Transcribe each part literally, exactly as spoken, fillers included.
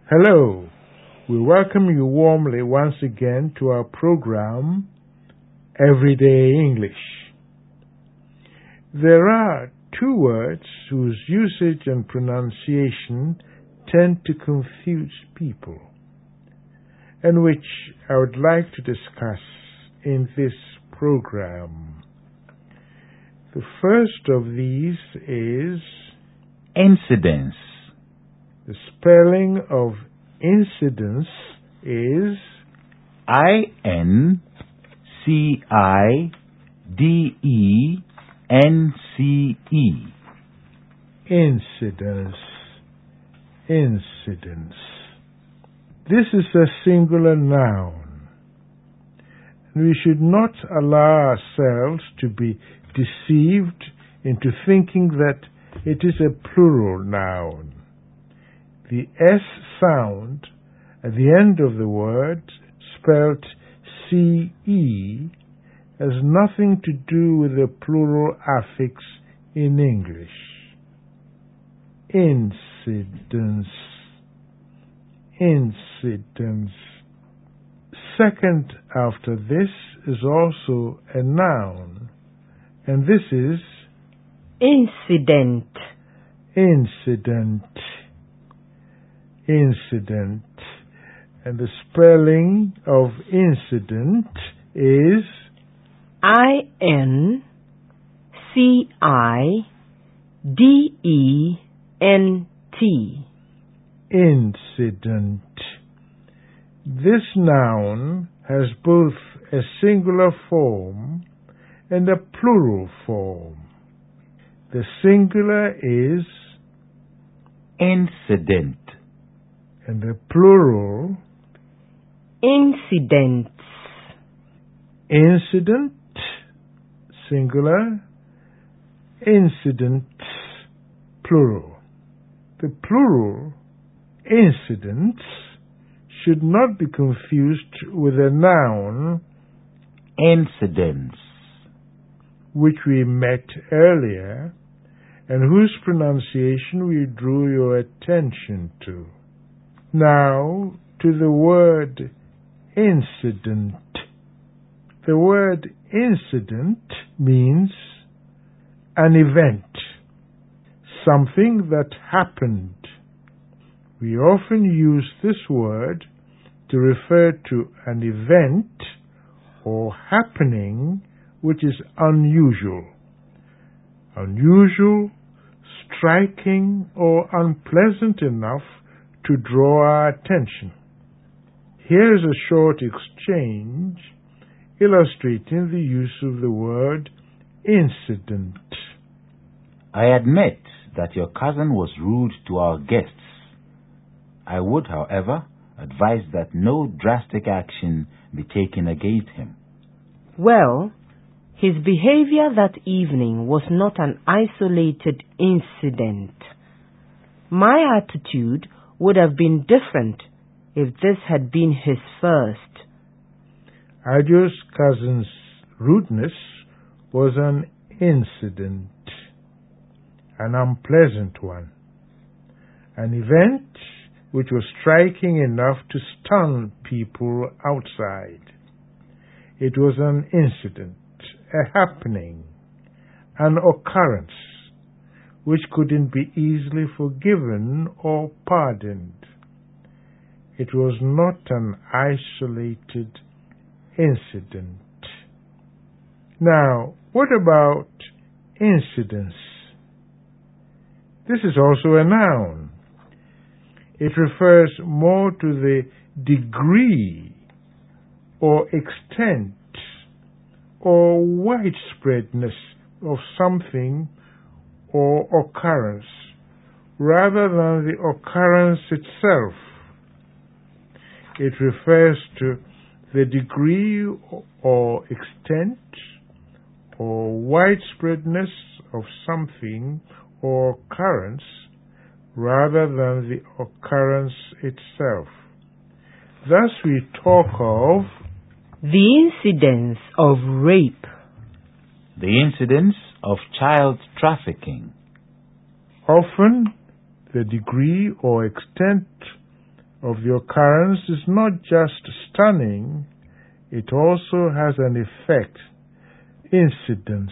Hello, we welcome you warmly once again to our program, Everyday English. There are two words whose usage and pronunciation tend to confuse people, and which I would like to discuss in this program. The first of these is incidence. The spelling of incidence is I N C I D E N C E. Incidence. Incidence. This is a singular noun, and we should not allow ourselves to be deceived into thinking that it is a plural noun. The S sound at the end of the word, spelt C E, has nothing to do with the plural affix in English. Incidence. Incidence. Second after this is also a noun, and this is incident. Incident. Incident. And the spelling of incident is I N C I D E N T. Incident. This noun has both a singular form and a plural form. The singular is incident, and the plural incidents. Incident, singular, incident, plural. The plural, incidents, should not be confused with the noun incidents, which we met earlier and whose pronunciation we drew your attention to. Now, to the word incident. The word incident means an event, something that happened. We often use this word to refer to an event or happening which is unusual. Unusual, striking, or unpleasant enough to draw our attention. Here is a short exchange illustrating the use of the word incident. I admit that your cousin was rude to our guests. I would, however, advise that no drastic action be taken against him. Well, his behavior that evening was not an isolated incident. My attitude would have been different if this had been his first. Ajo's cousin's rudeness was an incident, an unpleasant one, an event which was striking enough to stun people outside. It was an incident, a happening, an occurrence which couldn't be easily forgiven or pardoned. It was not an isolated incident. Now, what about incidence? This is also a noun. It refers more to the degree or extent or widespreadness of something or occurrence, rather than the occurrence itself. It refers to the degree or extent or widespreadness of something or occurrence, rather than the occurrence itself. Thus we talk of the incidence of rape, the incidence of child trafficking. Often, the degree or extent of the occurrence is not just stunning, it also has an effect, incidence.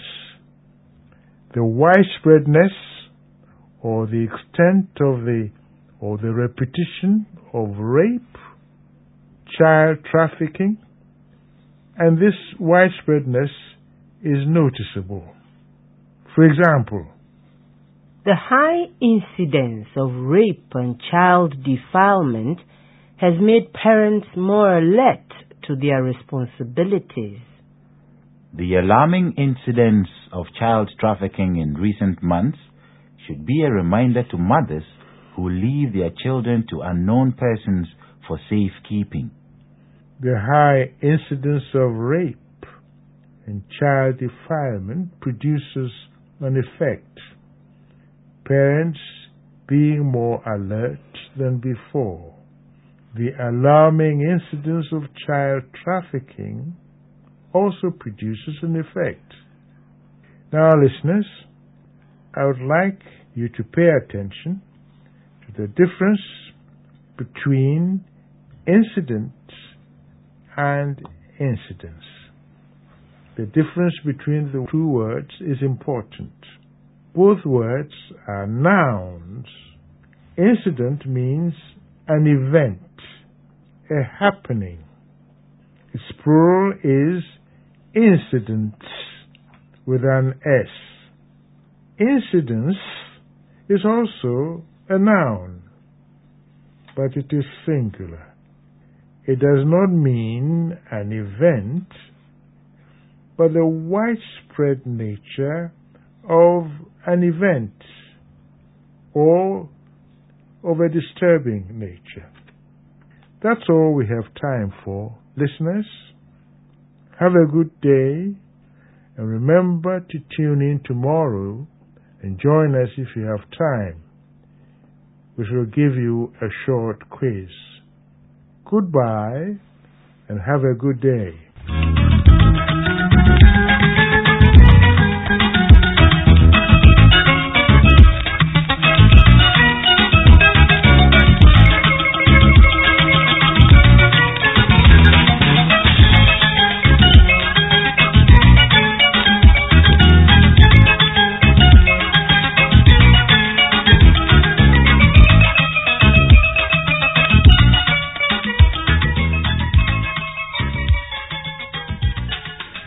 The widespreadness or the extent of the or the repetition of rape, child trafficking, and this widespreadness is noticeable. For example, the high incidence of rape and child defilement has made parents more alert to their responsibilities. The alarming incidence of child trafficking in recent months should be a reminder to mothers who leave their children to unknown persons for safekeeping. The high incidence of rape and child defilement produces an effect, parents being more alert than before. The alarming incidence of child trafficking also produces an effect. Now, listeners, I would like you to pay attention to the difference between incident and incidence. The difference between the two words is important. Both words are nouns. Incident means an event, a happening. Its plural is incidents with an S. Incidence is also a noun, but it is singular. It does not mean an event, but the widespread nature of an event or of a disturbing nature. That's all we have time for, listeners. Have a good day, and remember to tune in tomorrow and join us if you have time. We shall give you a short quiz. Goodbye, and have a good day.